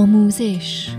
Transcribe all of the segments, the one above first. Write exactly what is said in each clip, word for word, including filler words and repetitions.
آموزش.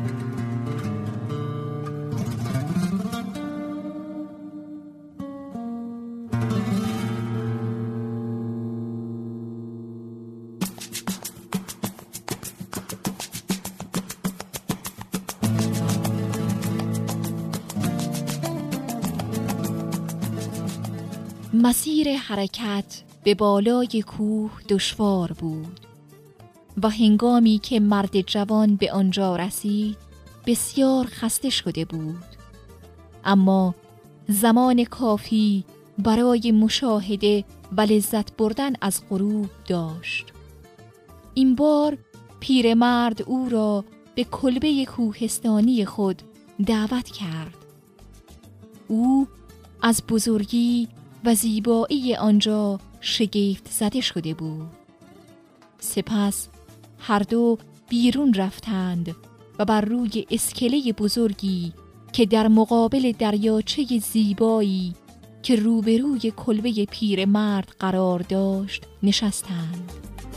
مسیر حرکت به بالای کوه دشوار بود و هنگامی که مرد جوان به آنجا رسید بسیار خسته شده بود، اما زمان کافی برای مشاهده و لذت بردن از غروب داشت. این بار پیرمرد او را به کلبه کوهستانی خود دعوت کرد. او از بزرگی و زیبایی آنجا شگفت زده شده بود. سپس هر دو بیرون رفتند و بر روی اسکله بزرگی که در مقابل دریاچه زیبایی که روبروی کلبه پیرمرد قرار داشت نشستند.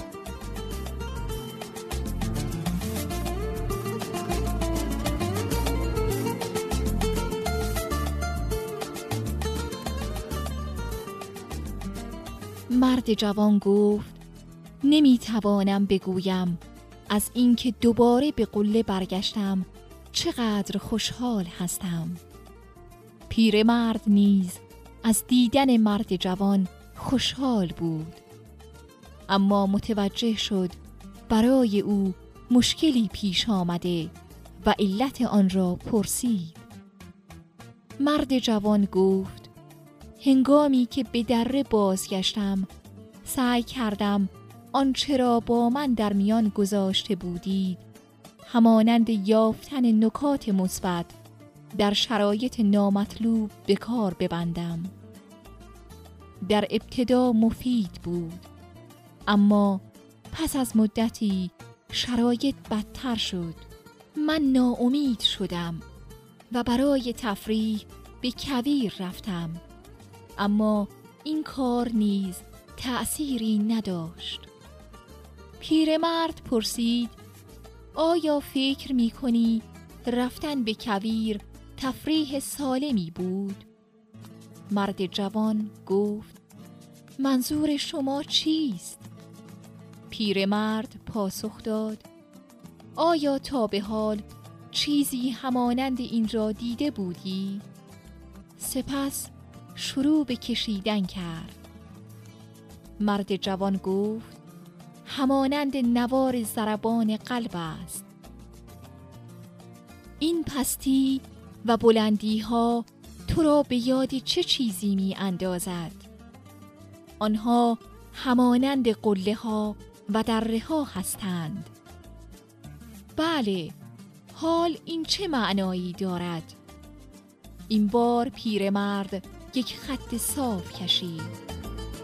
مرد جوان گفت: نمیتوانم بگویم از اینکه دوباره به قله برگشتم چقدر خوشحال هستم. پیرمرد نیز از دیدن مرد جوان خوشحال بود، اما متوجه شد برای او مشکلی پیش آمده و علت آن را پرسید. مرد جوان گفت: هنگامی که به دره بازگشتم سعی کردم آنچه را با من در میان گذاشته بودید همانند یافتن نکات مثبت در شرایط نامطلوب به کار ببندم. در ابتدا مفید بود، اما پس از مدتی شرایط بدتر شد. من ناامید شدم و برای تفریح به کویر رفتم، اما این کار نیز تأثیری نداشت. پیرمرد پرسید: آیا فکر می کنی رفتن به کویر تفریح سالمی بود؟ مرد جوان گفت: منظور شما چیست؟ پیرمرد پاسخ داد: آیا تا به حال چیزی همانند این را دیده بودی؟ سپس شروع به کشیدن کرد. مرد جوان گفت: همانند نوار ضربان قلب است. این پستی و بلندی ها تو را به یاد چه چیزی می اندازد؟ آنها همانند قله ها و دره ها هستند. بله، حال این چه معنایی دارد؟ این بار پیرمرد یک خط صاف کشید.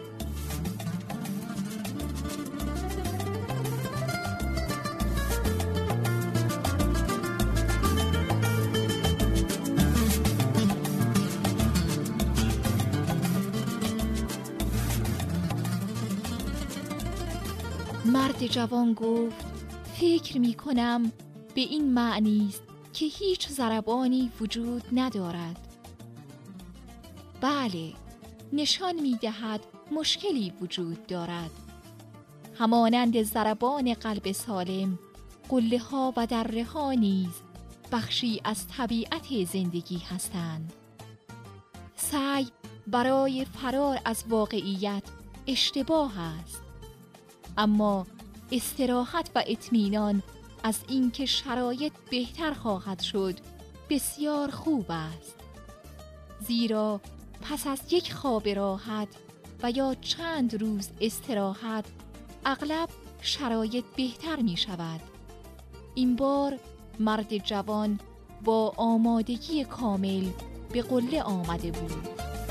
مرد جوان گفت: فکر می کنم به این معنی است که هیچ ضربانی وجود ندارد. بله، نشان می دهد مشکلی وجود دارد. همانند ضربان قلب سالم، قله ها و دره ها نیز بخشی از طبیعت زندگی هستند. سعی برای فرار از واقعیت اشتباه است، اما استراحت و اطمینان از اینکه شرایط بهتر خواهد شد بسیار خوب است، زیرا پس از یک خواب راحت و یا چند روز استراحت اغلب شرایط بهتر می شود. این بار مرد جوان با آمادگی کامل به قله آمده بود.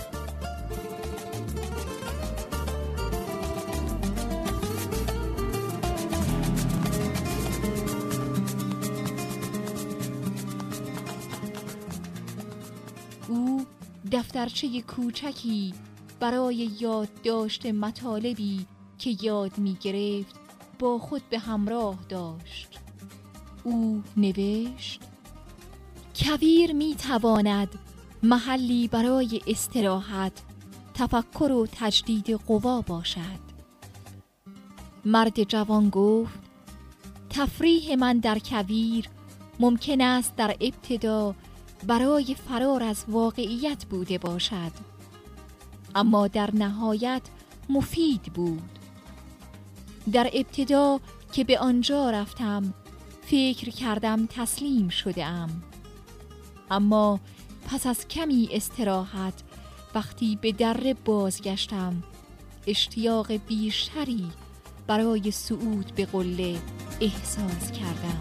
او دفترچه کوچکی برای یادداشت مطالبی که یاد می گرفت با خود به همراه داشت. او نوشت: کویر می تواند محلی برای استراحت، تفکر و تجدید قوا باشد. مرد جوان گفت: تفریح من در کویر ممکن است در ابتدا برای فرار از واقعیت بوده باشد، اما در نهایت مفید بود. در ابتدا که به آنجا رفتم فکر کردم تسلیم شده‌ام، اما پس از کمی استراحت وقتی به دره بازگشتم اشتیاق بیشتری برای صعود به قله احساس کردم.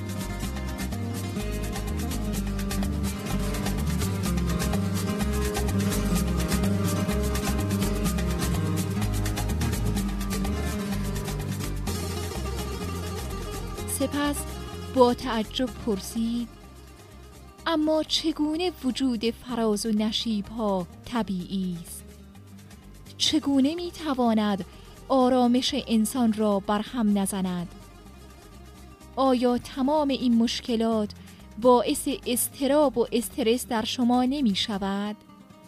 سپس با تعجب پرسید: اما چگونه وجود فراز و نشیب ها طبیعی است؟ چگونه می تواند آرامش انسان را برهم نزند؟ آیا تمام این مشکلات باعث اضطراب و استرس در شما نمی شود؟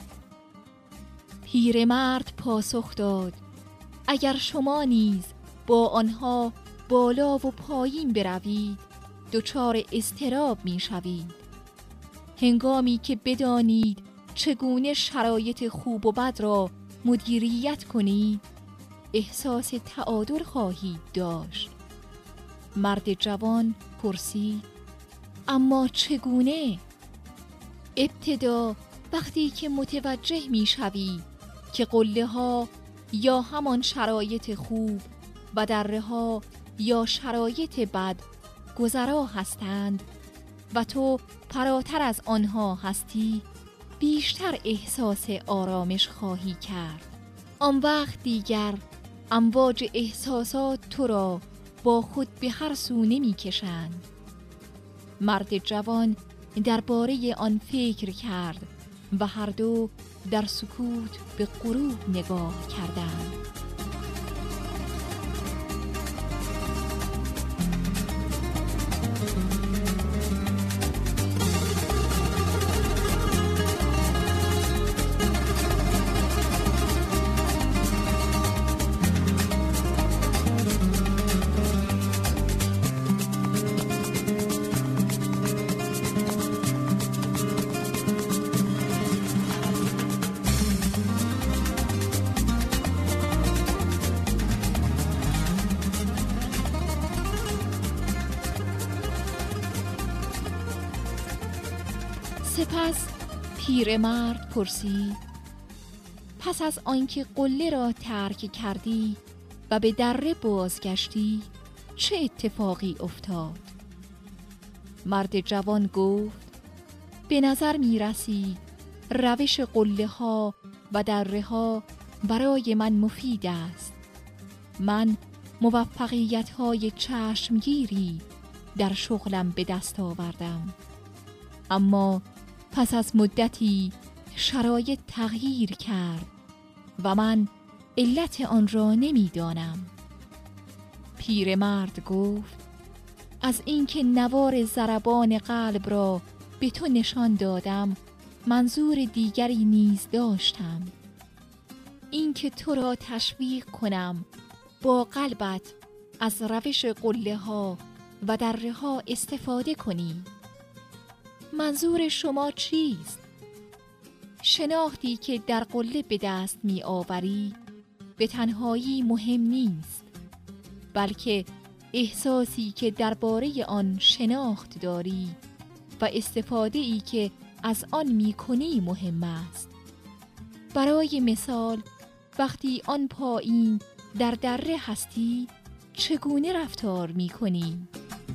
پیرمرد پاسخ داد: اگر شما نیز با آنها بالا و پایین بروید دچار اضطراب می شوید. هنگامی که بدانید چگونه شرایط خوب و بد را مدیریت کنید احساس تعادل خواهید داشت. مرد جوان پرسید: اما چگونه؟ ابتدا وقتی که متوجه می شوی که قله ها یا همان شرایط خوب و دره ها یا شرایط بد گذرا هستند و تو فراتر از آنها هستی، بیشتر احساس آرامش خواهی کرد. آن وقت دیگر امواج احساسات تو را با خود به هر سو نمی کشند. مرد جوان درباره آن فکر کرد و هر دو در سکوت به غروب نگاه کردند. سپس پیرمرد پرسید: پس از آنکه قله را ترک کردی و به دره بازگشتی چه اتفاقی افتاد؟ مرد جوان گفت: به نظر می رسید روش قله ها و دره ها برای من مفید است. من موفقیت های چشمگیری در شغلم به دست آوردم، اما پس از مدتی شرایط تغییر کرد و من علت آن را نمی دانم. پیرمرد گفت: از اینکه نوار ضربان قلب را به تو نشان دادم منظور دیگری نیز داشتم، اینکه تو را تشویق کنم با قلبت از روش قله ها و دره ها استفاده کنی. منظور شما چیست؟ شناختی که در قله به دست می آوری به تنهایی مهم نیست، بلکه احساسی که درباره آن شناخت داری و استفاده ای که از آن می کنی مهم است. برای مثال وقتی آن پایین در دره هستی چگونه رفتار می کنی؟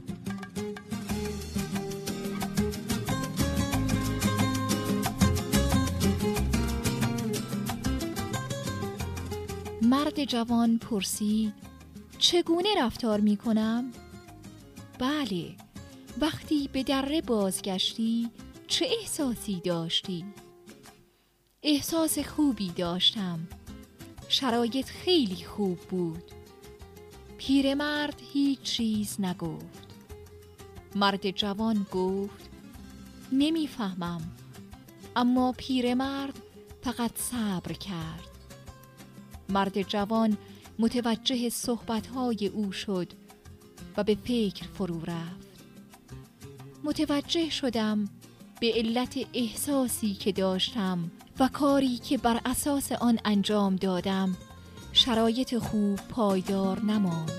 مرد جوان پرسید: چگونه رفتار می کنم؟ بله، وقتی به دره بازگشتی چه احساسی داشتی؟ احساس خوبی داشتم. شرایط خیلی خوب بود. پیرمرد هیچ چیز نگفت. مرد جوان گفت نمیفهمم. اما پیرمرد فقط صبر کرد. مرد جوان متوجه صحبت‌های او شد و به فکر فرو رفت. متوجه شدم به علت احساسی که داشتم و کاری که بر اساس آن انجام دادم شرایط خوب پایدار نماند.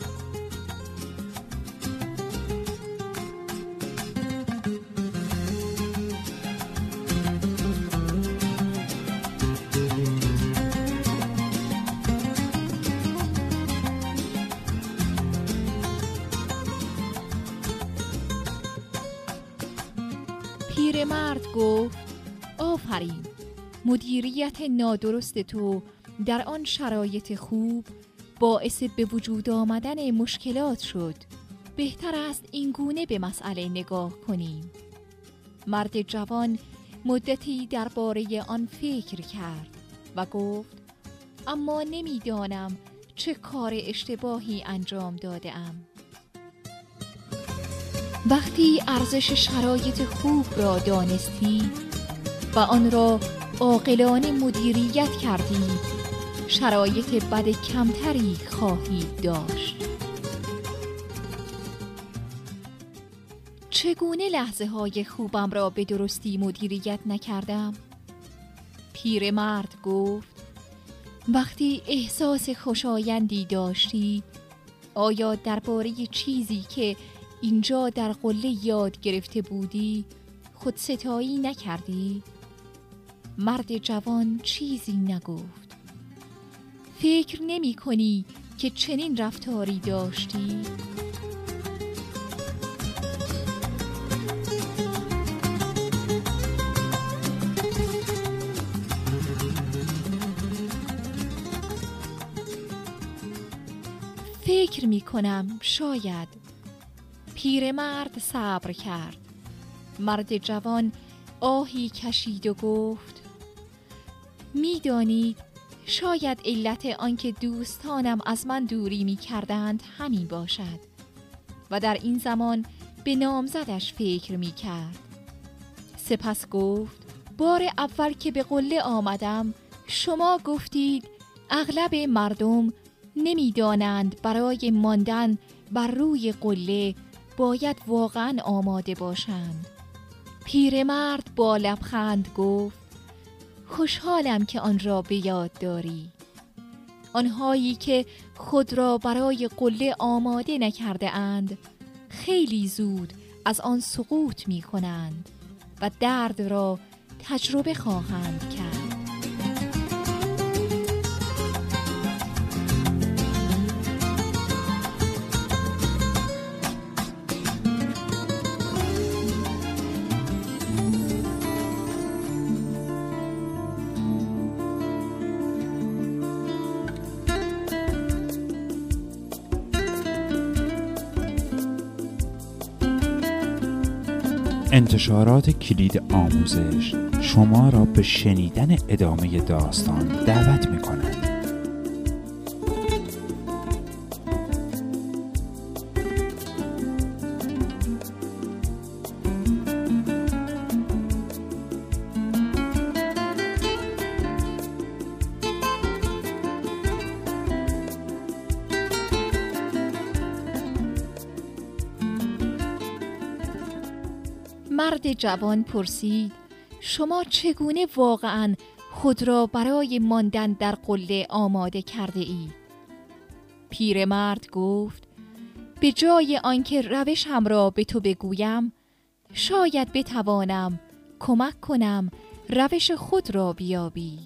پیرمرد گفت آفرین، مدیریت نادرست تو در آن شرایط خوب باعث به وجود آمدن مشکلات شد. بهتر است این گونه به مسئله نگاه کنیم. مرد جوان مدتی درباره آن فکر کرد و گفت اما نمیدانم چه کار اشتباهی انجام داده ام. وقتی ارزش شرایط خوب را دانستی و آن را عاقلانه مدیریت کردی، شرایط بد کمتری خواهید داشت. چگونه لحظه های خوبم را به درستی مدیریت نکردم؟ پیرمرد گفت وقتی احساس خوشایندی داشتی، آیا درباره چیزی که اینجا در قله یاد گرفته بودی خودستایی نکردی؟ مرد جوان چیزی نگفت. فکر نمی کنی که چنین رفتاری داشتی؟ فکر می کنم شاید. پیرمرد صبر کرد. مرد جوان آهی کشید و گفت می دانید شاید علت آنکه دوستانم از من دوری می کردند همین باشد. و در این زمان به نامزدش فکر می کرد. سپس گفت بار اول که به قله آمدم شما گفتید اغلب مردم نمی دانند برای ماندن بر روی قله باید واقعا آماده باشند. پیرمرد با لبخند گفت خوشحالم که آن را به یاد داری. آنهایی که خود را برای قله آماده نکرده اند خیلی زود از آن سقوط می کنند و درد را تجربه خواهند کرد. انتشارات کلید آموزش شما را به شنیدن ادامه داستان دعوت می‌کند. مرد جوان پرسید شما چگونه واقعاً خود را برای ماندن در قله آماده کرده اید؟ پیرمرد گفت به جای آنکه روشم را به تو بگویم شاید بتوانم کمک کنم روش خود را بیابی.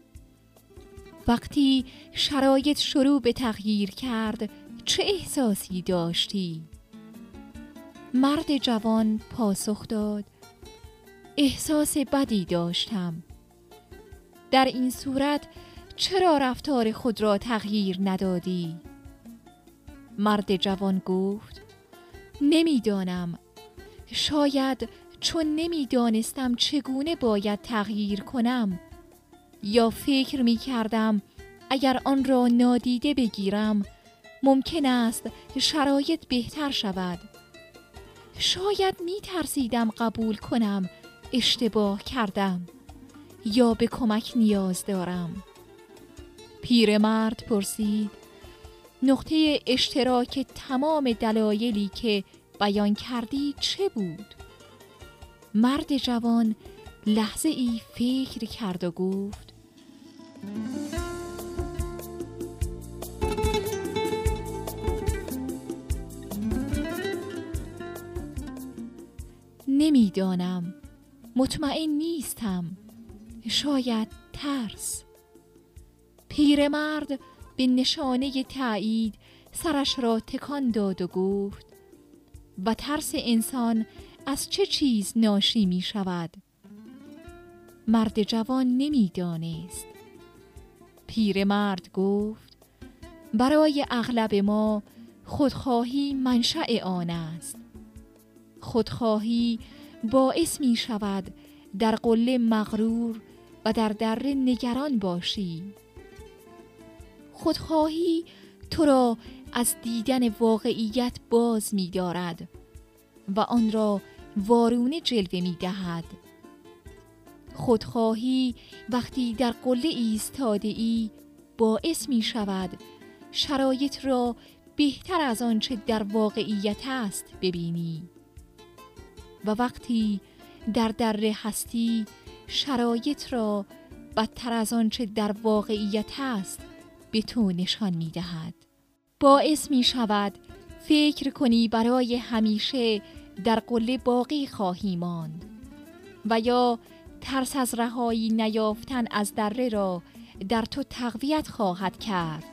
وقتی شرایط شروع به تغییر کرد چه احساسی داشتی؟ مرد جوان پاسخ داد احساس بدی داشتم. در این صورت چرا رفتار خود را تغییر ندادی؟ مرد جوان گفت نمیدانم. شاید چون نمیدانستم چگونه باید تغییر کنم یا فکر می کردم اگر آن را نادیده بگیرم ممکن است شرایط بهتر شود. شاید می ترسیدم قبول کنم اشتباه کردم یا به کمک نیاز دارم. پیرمرد پرسید: نقطه اشتراک تمام دلایلی که بیان کردی چه بود؟ مرد جوان لحظه ای فکر کرد و گفت: نمیدانم، مطمئن نیستم، شاید ترس. پیرمرد به نشانه تایید سرش را تکان داد و گفت: و ترس انسان از چه چیز ناشی می شود؟ مرد جوان نمیدانست. پیرمرد گفت: برای اغلب ما خودخواهی منشأ آن است. خودخواهی باعث می شود در قله مغرور و در دره نگران باشی. خودخواهی تو را از دیدن واقعیت باز می دارد و آن را وارونه جلوه می دهد. خودخواهی وقتی در قله ایستاده ای باعث می شود شرایط را بهتر از آنچه در واقعیت است ببینی و وقتی در دره هستی شرایط را بدتر از آنچه در واقعیت است به تو نشان می دهد. باعث می شود فکر کنی برای همیشه در قله باقی خواهی ماند و یا ترس از رهایی نیافتن از دره را در تو تقویت خواهد کرد.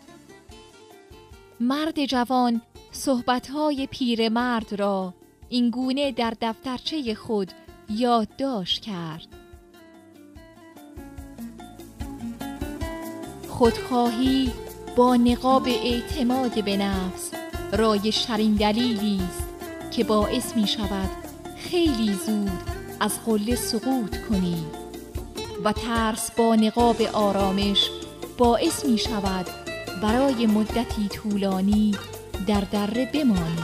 مرد جوان صحبت‌های پیرمرد را اینگونه در دفترچه خود یادداشت کرد: خودخواهی با نقاب اعتماد به نفس رایج‌ترین دلیلی است که باعث می شود خیلی زود از قله سقوط کنی و ترس با نقاب آرامش باعث می شود برای مدتی طولانی در دره بمانی.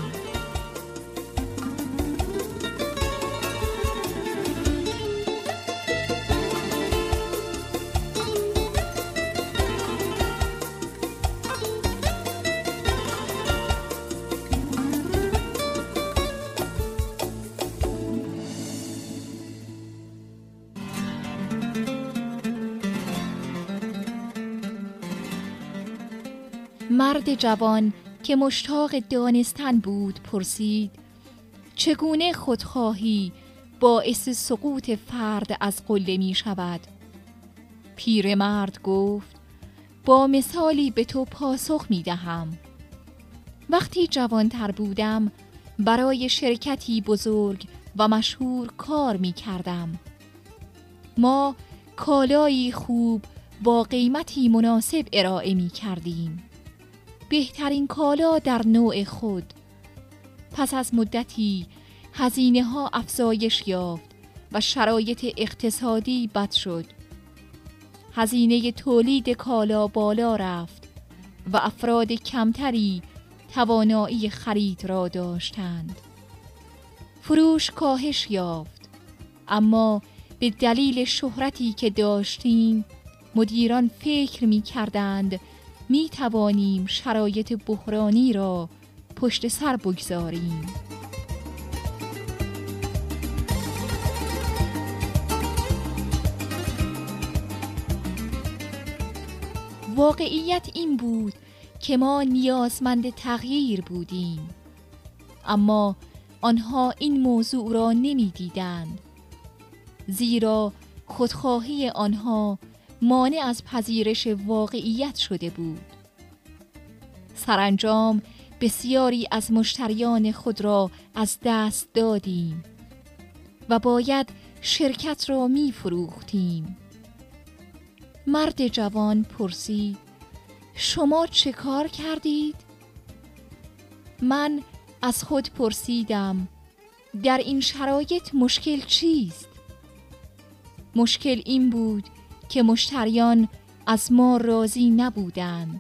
مرد جوان که مشتاق دانستن بود پرسید: چگونه خودخواهی باعث سقوط فرد از قله می شود؟ پیرمرد گفت: با مثالی به تو پاسخ می دهم. وقتی جوانتر بودم برای شرکتی بزرگ و مشهور کار می کردم. ما کالایی خوب با قیمتی مناسب ارائه می کردیم. بهترین کالا در نوع خود. پس از مدتی هزینه ها افزایش یافت و شرایط اقتصادی بد شد. هزینه تولید کالا بالا رفت و افراد کمتری توانایی خرید را داشتند. فروش کاهش یافت، اما به دلیل شهرتی که داشتیم مدیران فکر می کردند می توانیم شرایط بحرانی را پشت سر بگذاریم. واقعیت این بود که ما نیازمند تغییر بودیم، اما آنها این موضوع را نمی دیدند، زیرا خودخواهی آنها مانع از پذیرش واقعیت شده بود. سرانجام بسیاری از مشتریان خود را از دست دادیم و باید شرکت را می فروختیم. مرد جوان پرسید: شما چه کار کردید؟ من از خود پرسیدم: در این شرایط مشکل چیست؟ مشکل این بود که مشتریان از ما راضی نبودند.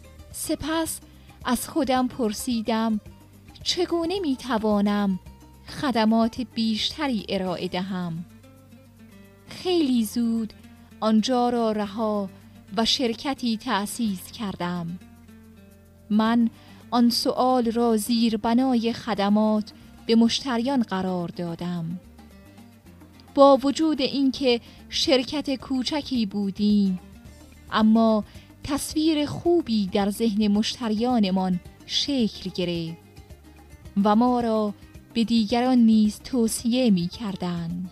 سپس از خودم پرسیدم: چگونه می توانم خدمات بیشتری ارائه دهم. خیلی زود آنجا را رها و شرکتی تأسیس کردم. من آن سؤال را زیر بنای خدمات به مشتریان قرار دادم. با وجود اینکه شرکت کوچکی بودیم، اما تصویر خوبی در ذهن مشتریانمان شکل گرفت و ما را به دیگران نیز توصیه می کردند.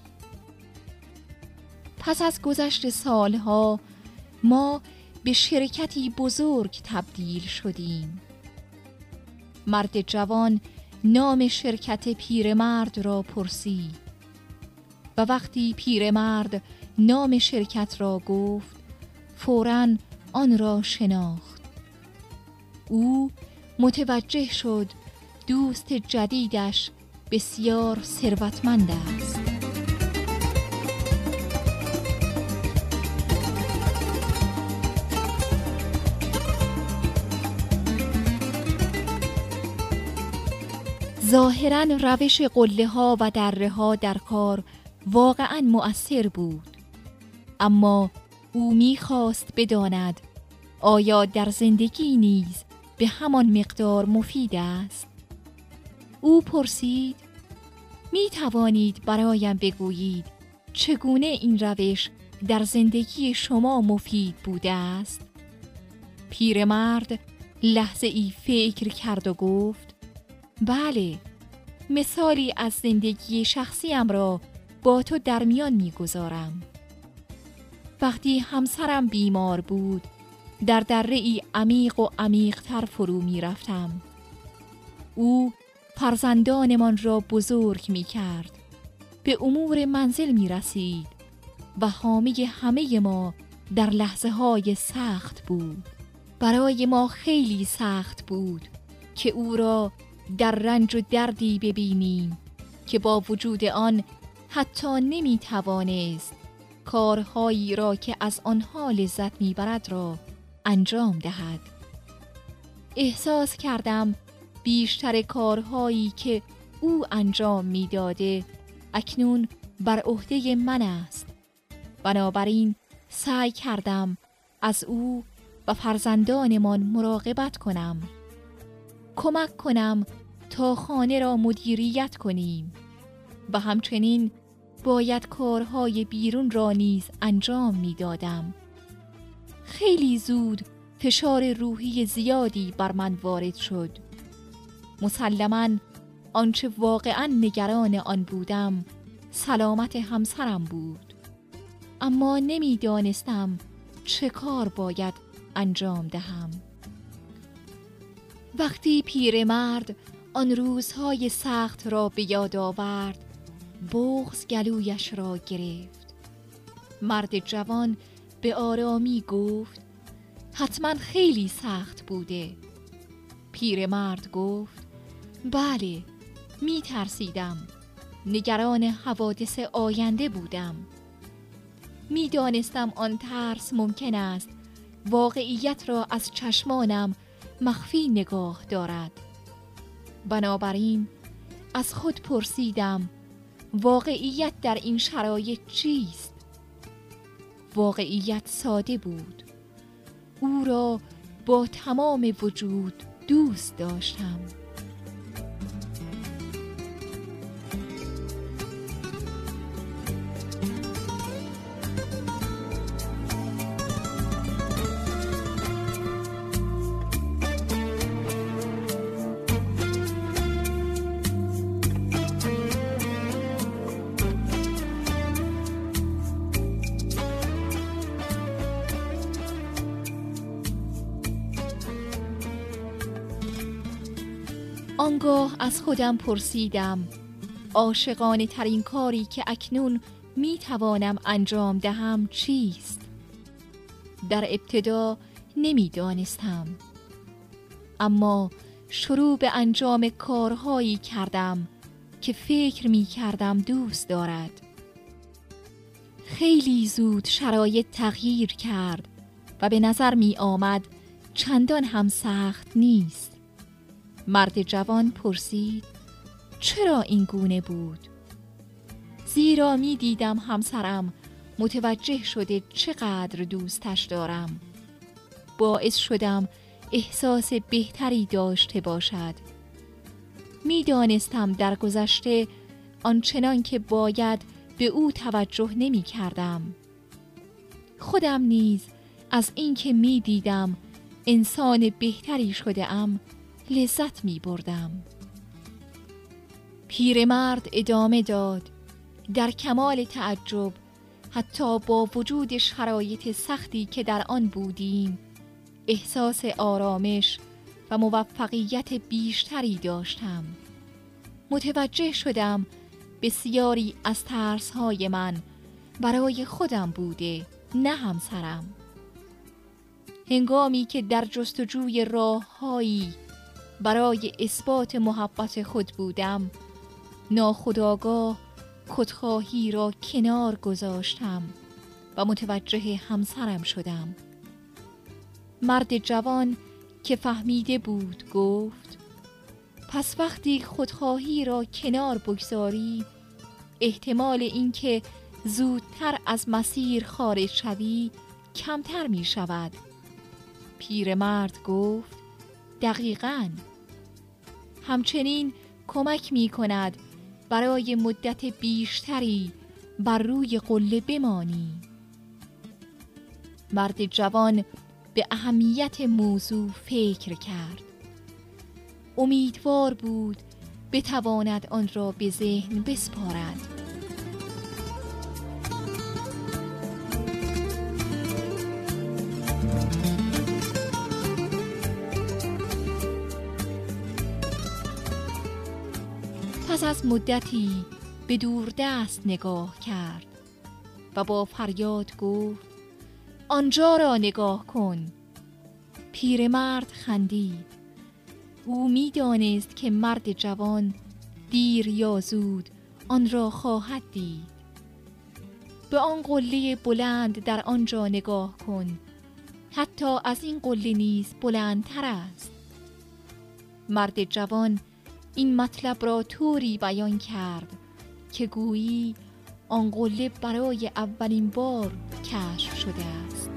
پس از گذشت سالها ما به شرکتی بزرگ تبدیل شدیم. مرد جوان نام شرکت پیرمرد را پرسید و وقتی پیرمرد نام شرکت را گفت فوراً آن را شناخت. او متوجه شد دوست جدیدش بسیار ثروتمند است. ظاهراً روش قله ها و دره ها در کار واقعاً مؤثر بود، اما او می‌خواست بداند آیا در زندگی نیز به همان مقدار مفید است؟ او پرسید می توانید برایم بگویید چگونه این روش در زندگی شما مفید بوده است؟ پیرمرد لحظه ای فکر کرد و گفت بله، مثالی از زندگی شخصیم را با تو در میان می‌گذارم. وقتی همسرم بیمار بود، در دره‌ای عمیق و عمیق‌تر فرو می‌رفتم. او فرزندانمان را بزرگ می‌کرد، به امور منزل می‌رسید و حامی همه ما در لحظه‌های سخت بود. برای ما خیلی سخت بود که او را در رنج و دردی ببینیم که با وجود آن حتی نمی‌توانست کارهایی را که از آنها لذت می‌برد را انجام دهد. احساس کردم بیشتر کارهایی که او انجام می‌داده اکنون بر عهده من است. بنابراین سعی کردم از او و فرزندانمان مراقبت کنم، کمک کنم تا خانه را مدیریت کنیم و همچنین باید کارهای بیرون را نیز انجام می‌دادم. خیلی زود فشار روحی زیادی بر من وارد شد. مسلماً آنچه واقعاً نگران آن بودم سلامت همسرم بود، اما نمی‌دانستم چه کار باید انجام دهم. وقتی پیرمرد آن روزهای سخت را به یاد آورد، بغض گلویش را گرفت. مرد جوان به آرامی گفت حتما خیلی سخت بوده. پیرمرد گفت بله، می ترسیدم، نگران حوادث آینده بودم. می دانستم آن ترس ممکن است واقعیت را از چشمانم مخفی نگاه دارد. بنابراین از خود پرسیدم واقعیت در این شرایط چیست؟ واقعیت ساده بود. او را با تمام وجود دوست داشتم. آنگاه از خودم پرسیدم عاشقانه ترین کاری که اکنون می توانم انجام دهم چیست؟ در ابتدا نمی دانستم، اما شروع به انجام کارهایی کردم که فکر می کردم دوست دارد. خیلی زود شرایط تغییر کرد و به نظر می آمد چندان هم سخت نیست. مرد جوان پرسید چرا این گونه بود؟ زیرا می دیدم همسرم متوجه شده چقدر دوستش دارم. باعث شدم احساس بهتری داشته باشد. می دانستم در گذشته آنچنان که باید به او توجه نمی کردم. خودم نیز از این که می دیدم انسان بهتری شده ام لذت می بردم. پیرمرد ادامه داد: در کمال تعجب، حتی با وجود شرایط سختی که در آن بودیم، احساس آرامش و موفقیت بیشتری داشتم. متوجه شدم بسیاری از ترس‌های من برای خودم بوده، نه همسرم. هنگامی که در جستجوی راه‌هایی برای اثبات محبت خود بودم، ناخودآگاه خودخواهی را کنار گذاشتم و متوجه همسرم شدم. مرد جوان که فهمیده بود گفت: پس وقتی خودخواهی را کنار بگذاری، احتمال اینکه زودتر از مسیر خارج شوی کمتر می شود. پیرمرد گفت: دقیقاً. همچنین کمک می کند برای مدت بیشتری بر روی قله بمانی. مرد جوان به اهمیت موضوع فکر کرد. امیدوار بود بتواند آن را به ذهن بسپارد. پس از مدتی به دوردست نگاه کرد و با فریاد گفت: آنجا را نگاه کن. پیرمرد خندید. او می دانست که مرد جوان دیر یا زود آن را خواهد دید. به آن قله بلند در آنجا نگاه کن، حتی از این قله نیز بلندتر است. مرد جوان این مطلب را طوری بیان کرد که گویی آن قله برای اولین بار کشف شده است.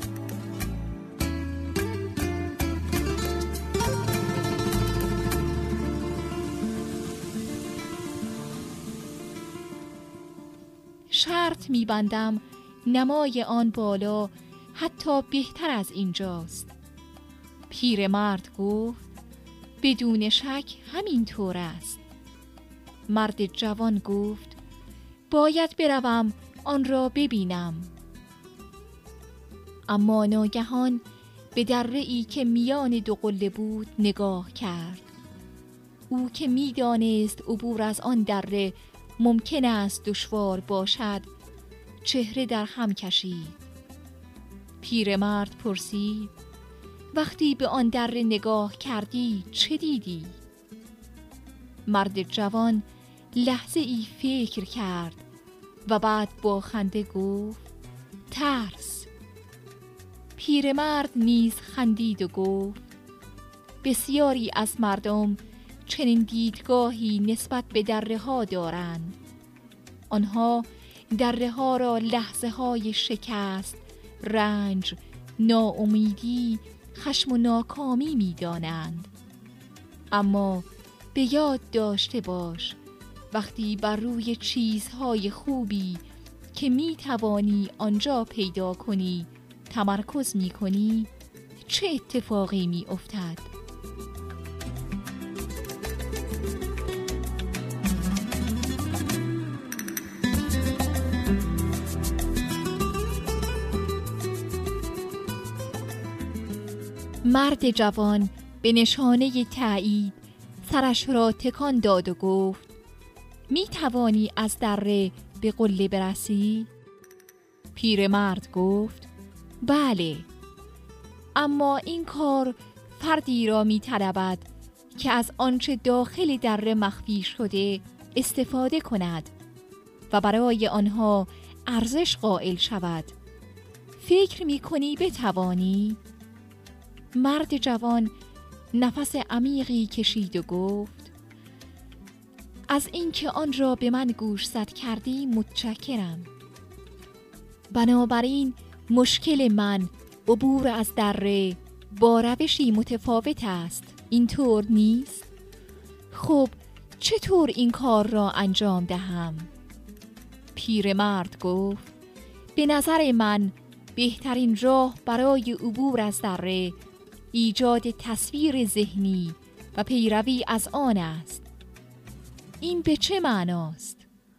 شرط می‌بندم نمای آن بالا حتی بهتر از اینجاست. پیرمرد گفت: بدون شک همین طور است. مرد جوان گفت: باید بروم آن را ببینم. اما ناگهان به دره‌ای که میان دو قله بود نگاه کرد. او که می‌دانست عبور از آن دره ممکن است دشوار باشد، چهره در هم کشید. پیرمرد پرسید: وقتی به آن دره نگاه کردی چه دیدی؟ مرد جوان لحظه ای فکر کرد و بعد با خنده گفت: ترس. پیرمرد نیز خندید و گفت: بسیاری از مردم چنین دیدگاهی نسبت به دره ها دارند. آنها دره ها را لحظه های شکست، رنج، ناامیدی، خشم و ناکامی می دانند. اما به یاد داشته باش وقتی بر روی چیزهای خوبی که می توانی آنجا پیدا کنی تمرکز می کنی، چه اتفاقی می افتد؟ مرد جوان به نشانه تایید سرش را تکان داد و گفت: می توانی از دره به قله برسی؟ پیرمرد گفت: بله، اما این کار فردی را می طلبد که از آنچه داخل دره مخفی شده استفاده کند و برای آنها ارزش قائل شود. فکر می کنی بتوانی؟ مرد جوان نفس عمیقی کشید و گفت: از اینکه آن را به من گوشزد کردی متشکرم. بنابراین مشکل من عبور از دره با روشی متفاوت است، اینطور نیست؟ خب چطور این کار را انجام دهم؟ پیرمرد گفت به نظر من بهترین راه برای عبور از دره ایجاد تصویر ذهنی و پیروی از آن است. این به چه معناست؟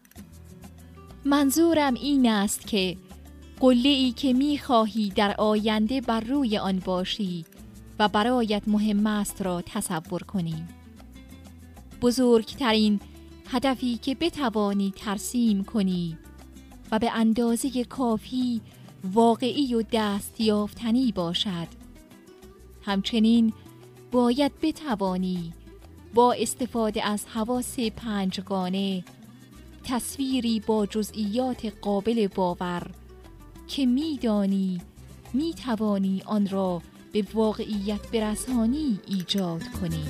منظورم این است که قله‌ای که می‌خواهی در آینده بر روی آن باشی و برایت مهم است را تصور کنی. بزرگترین هدفی که بتوانی ترسیم کنی و به اندازه کافی واقعی و دستیافتنی باشد. همچنین باید بتوانی با استفاده از حواس پنجگانه تصویری با جزئیات قابل باور که می‌دانی می‌توانی آن را به واقعیت برسانی ایجاد کنی.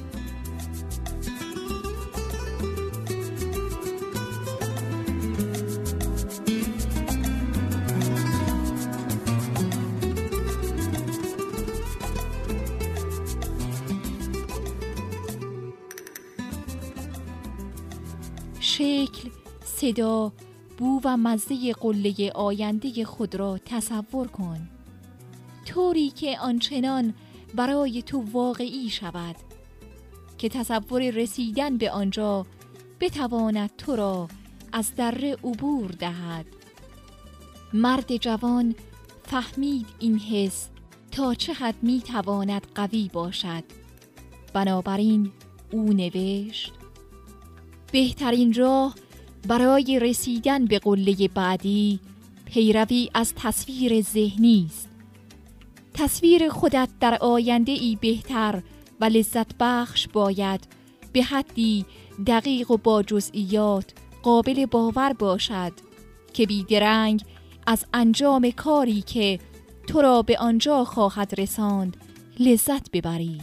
شکل، صدا، بو و مزه قله آینده خود را تصور کن، طوری که آنچنان برای تو واقعی شود که تصور رسیدن به آنجا بتواند تو را از دره عبور دهد. مرد جوان فهمید این حس تا چه حد میتواند قوی باشد. بنابراین او نوشت: بهترین راه برای رسیدن به قله بعدی پیروی از تصویر ذهنی است. تصویر خودت در آینده ای بهتر و لذت بخش باید به حدی دقیق و با جزئیات قابل باور باشد که بیدرنگ از انجام کاری که تو را به آنجا خواهد رساند لذت ببری.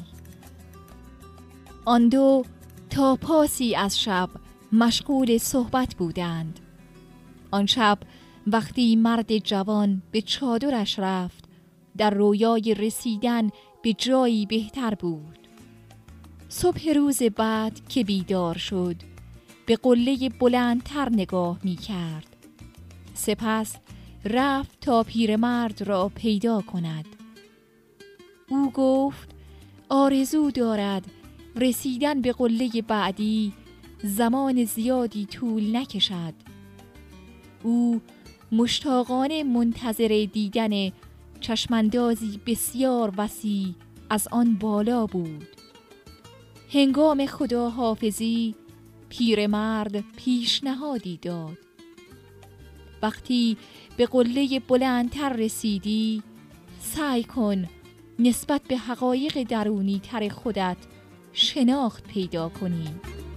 آن دو تا پاسی از شب مشغول صحبت بودند. آن شب وقتی مرد جوان به چادرش رفت، در رویای رسیدن به جایی بهتر بود. صبح روز بعد که بیدار شد، به قله بلندتر نگاه می کرد. سپس رفت تا پیرمرد را پیدا کند. او گفت آرزو دارد رسیدن به قله بعدی زمان زیادی طول نکشد. او مشتاقانه منتظر دیدن چشماندازی بسیار وسیع از آن بالا بود. هنگام خداحافظی پیرمرد پیشنهادی داد: وقتی به قله بلندتر رسیدی، سعی کن نسبت به حقایق درونی تر خودت شناخت پیدا کنی.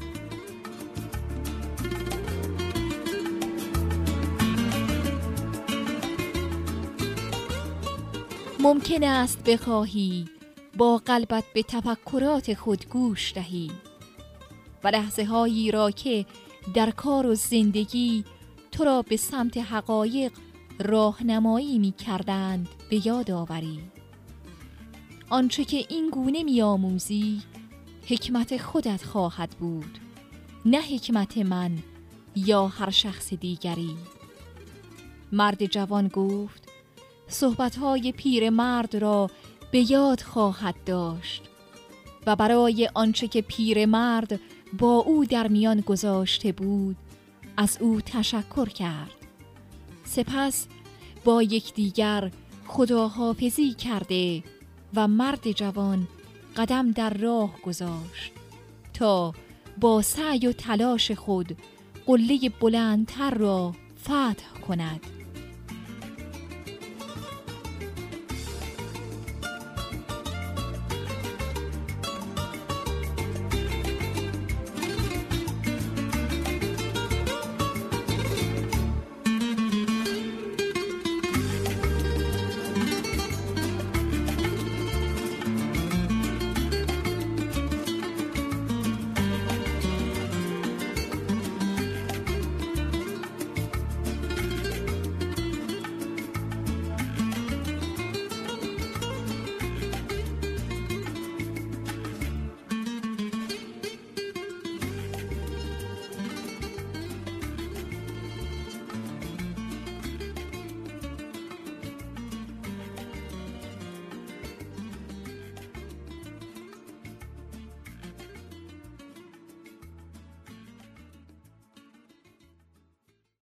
ممکن است بخواهی با قلبت به تفکرات خود گوش دهی و لحظه هایی را که در کار و زندگی تو را به سمت حقایق راهنمایی می کردند به یاد آوری. آنچه که این گونه می آموزی حکمت خودت خواهد بود، نه حکمت من یا هر شخص دیگری. مرد جوان گفت صحبت‌های پیرمرد را به یاد خواهد داشت و برای آنچه که پیرمرد با او در میان گذاشته بود از او تشکر کرد. سپس با یکدیگر خداحافظی کرده و مرد جوان قدم در راه گذاشت تا با سعی و تلاش خود قله بلندتر را فتح کند.